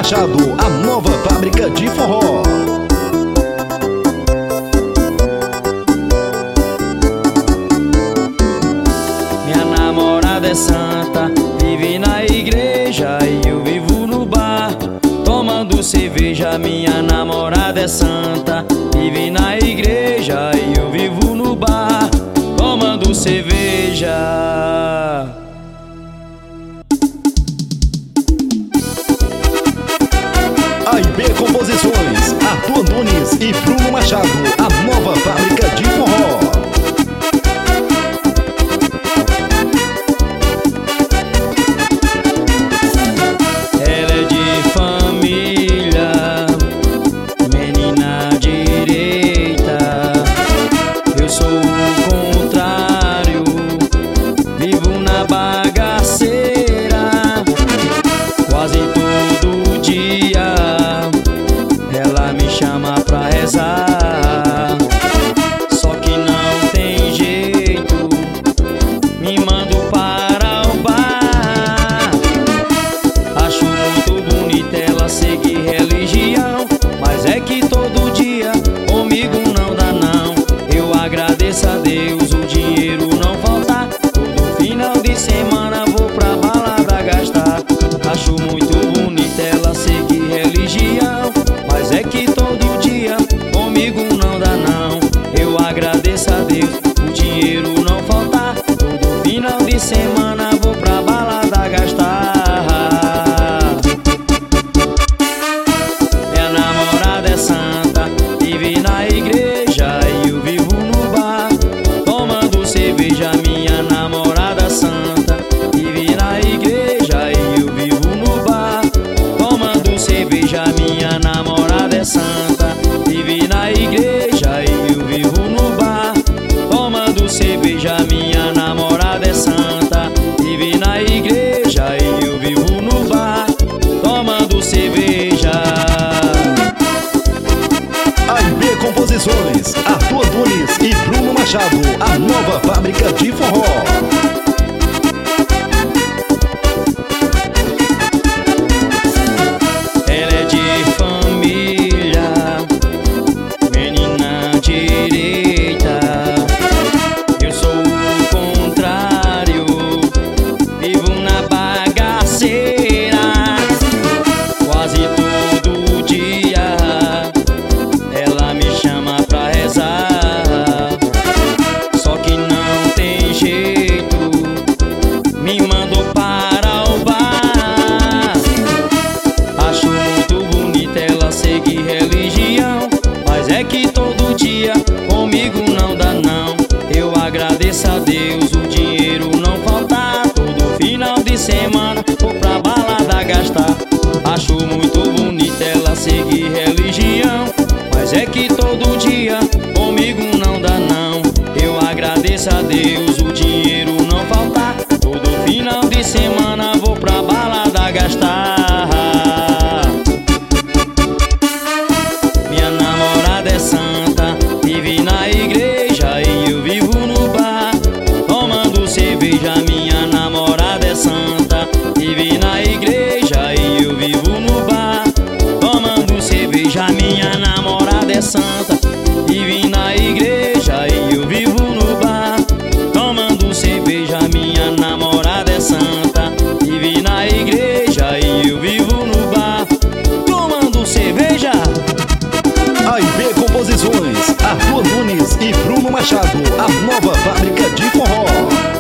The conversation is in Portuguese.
Machado, a nova fábrica de forró. Minha namorada é santa, vive na igreja e eu vivo no bar, tomando cerveja. Minha namorada é santa, vive na igreja e eu vivo no bar, tomando cerveja. A IB Composições, Arthur Antunes e Bruno Machado, a nova fábrica de forró. Ela é de família, menina direita. Eu sou o contrário, vivo na bagaceira. Quase todo dia ela me chama pra rezar, só que não tem jeito, me mando para o bar. Acho muito bonita ela seguir religião, mas é que todo dia comigo não dá não. Eu agradeço a Deus o dinheiro não faltar, todo final de semana vou pra balada gastar. Acho muito bonita ela seguir religião, mas é que todo dia comigo não dá não. Eu agradeço a Deus o dinheiro não faltar, todo final de semana vou pra balada gastar. Minha namorada é santa, vive na igreja e eu vivo no bar, tomando cerveja. Minha namorada santa, vive na igreja e eu vivo no bar, tomando cerveja. Minha namorada é santa, vive na igreja e eu vivo no bar, tomando cerveja. Minha namorada é santa, vive na igreja e eu vivo no bar, tomando cerveja. A IB Composições, Arthur Antunes e Bruno Machado, a nova fábrica de forró. Ela é de família, menina direita. Eu sou o contrário, vivo na bagaceira. Quase todo dia ela me chama pra rezar, só que não tem jeito, me mandou para o bar. Acho muito bonita ela seguir religião, mas é que todo dia comigo não dá não. Eu agradeço a Deus o dinheiro não faltar, todo final de semana vou pra balada gastar. Acho muito bonita ela seguir religião, mas é que todo dia comigo não dá não. Eu agradeço a Deus o dinheiro não faltar, todo final de semana vou pra balada gastar. Minha namorada é santa, vive na igreja e eu vivo no bar, tomando cerveja. Minha namorada é santa, vive na igreja e eu vivo no bar, tomando cerveja. Minha namorada é santa, vive na igreja e eu vivo no bar, tomando cerveja. Minha namorada é santa, vive na igreja e eu vivo no bar, tomando cerveja. A IB Composições, Arthur Antunes e Bruno Machado, a nova fábrica de forró.